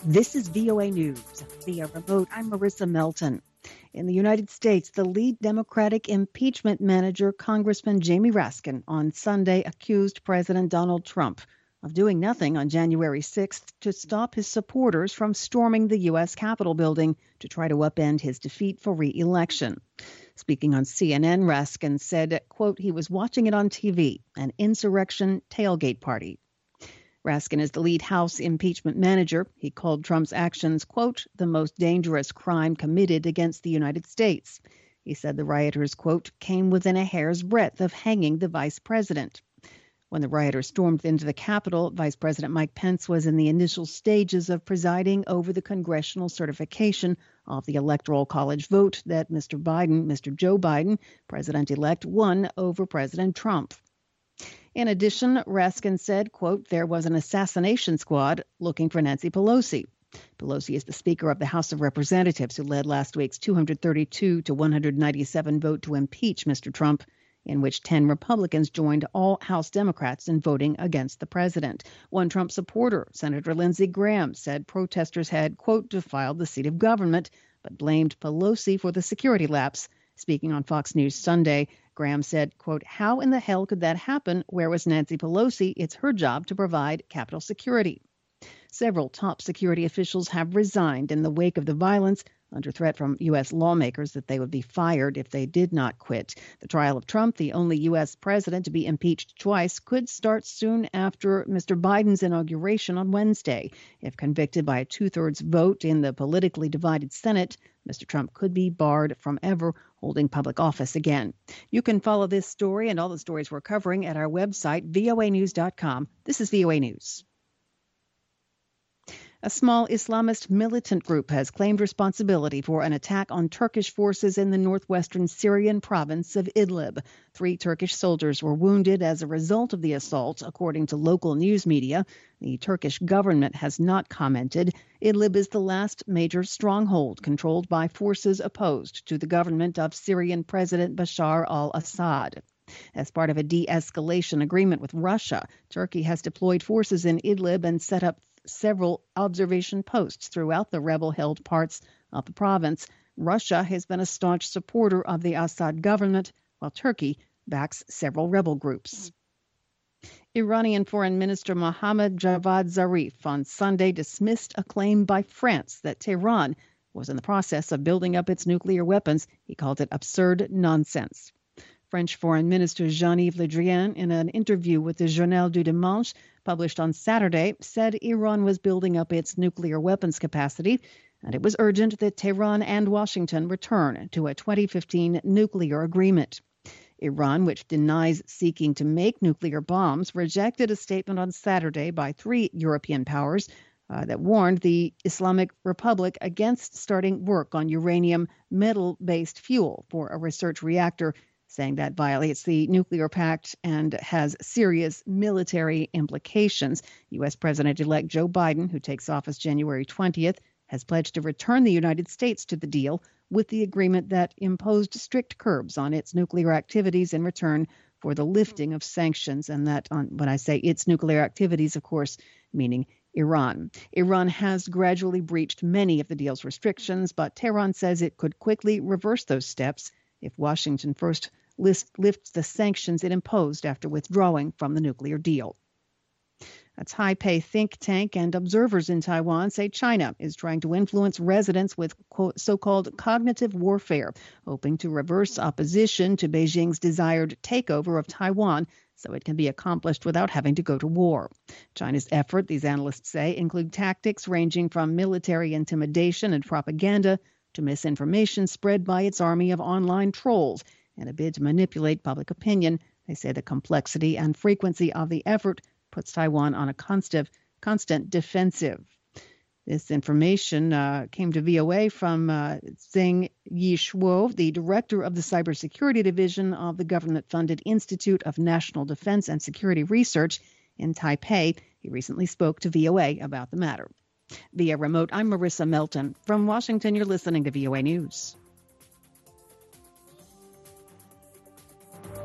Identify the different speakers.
Speaker 1: This is VOA News. Via remote, I'm Marissa Melton. In the United States, the lead Democratic impeachment manager, Congressman Jamie Raskin, on Sunday accused President Donald Trump of doing nothing on January 6th to stop his supporters from storming the U.S. Capitol building to try to upend his defeat for re-election. Speaking on CNN, Raskin said, quote, he was watching it on TV, an insurrection tailgate party. Raskin is the lead House impeachment manager. He called Trump's actions, quote, the most dangerous crime committed against the United States. He said the rioters, quote, came within a hair's breadth of hanging the vice president. When the rioters stormed into the Capitol, Vice President Mike Pence was in the initial stages of presiding over the congressional certification of the Electoral College vote that Mr. Joe Biden, president-elect, won over President Trump. In addition, Raskin said, quote, there was an assassination squad looking for Nancy Pelosi. Pelosi is the Speaker of the House of Representatives who led last week's 232 to 197 vote to impeach Mr. Trump, in which 10 Republicans joined all House Democrats in voting against the president. One Trump supporter, Senator Lindsey Graham, said protesters had, quote, defiled the seat of government, but blamed Pelosi for the security lapse. Speaking on Fox News Sunday, Graham said, quote, how in the hell could that happen? Where was Nancy Pelosi? It's her job to provide Capitol security. Several top security officials have resigned in the wake of the violence, under threat from U.S. lawmakers that they would be fired if they did not quit. The trial of Trump, the only U.S. president to be impeached twice, could start soon after Mr. Biden's inauguration on Wednesday. If convicted by a two-thirds vote in the politically divided Senate, Mr. Trump could be barred from ever holding public office again. You can follow this story and all the stories we're covering at our website, voanews.com. This is VOA News. A small Islamist militant group has claimed responsibility for an attack on Turkish forces in the northwestern Syrian province of Idlib. 3 Turkish soldiers were wounded as a result of the assault, according to local news media. The Turkish government has not commented. Idlib is the last major stronghold controlled by forces opposed to the government of Syrian President Bashar al-Assad. As part of a de-escalation agreement with Russia, Turkey has deployed forces in Idlib and set up several observation posts throughout the rebel-held parts of the province. Russia has been a staunch supporter of the Assad government, while Turkey backs several rebel groups. Iranian Foreign Minister Mohammad Javad Zarif on Sunday dismissed a claim by France that Tehran was in the process of building up its nuclear weapons. He called it absurd nonsense. French Foreign Minister Jean-Yves Le Drian, in an interview with the Journal du Dimanche, published on Saturday, said Iran was building up its nuclear weapons capacity, and it was urgent that Tehran and Washington return to a 2015 nuclear agreement. Iran, which denies seeking to make nuclear bombs, rejected a statement on Saturday by 3 European powers that warned the Islamic Republic against starting work on uranium metal-based fuel for a research reactor, saying that violates the nuclear pact and has serious military implications. U.S. President-elect Joe Biden, who takes office January 20th, has pledged to return the United States to the deal with the agreement that imposed strict curbs on its nuclear activities in return for the lifting of sanctions. And that, when I say its nuclear activities, of course, meaning Iran. Iran has gradually breached many of the deal's restrictions, but Tehran says it could quickly reverse those steps if Washington first lifts the sanctions it imposed after withdrawing from the nuclear deal. A Taipei think tank and observers in Taiwan say China is trying to influence residents with so-called cognitive warfare, hoping to reverse opposition to Beijing's desired takeover of Taiwan so it can be accomplished without having to go to war. China's effort, these analysts say, include tactics ranging from military intimidation and propaganda to misinformation spread by its army of online trolls in a bid to manipulate public opinion. They say the complexity and frequency of the effort puts Taiwan on a constant defensive. This information came to VOA from Zheng Yishuo, the director of the cybersecurity division of the government-funded Institute of National Defense and Security Research in Taipei. He recently spoke to VOA about the matter. Via remote, I'm Marissa Melton. From Washington, you're listening to VOA News.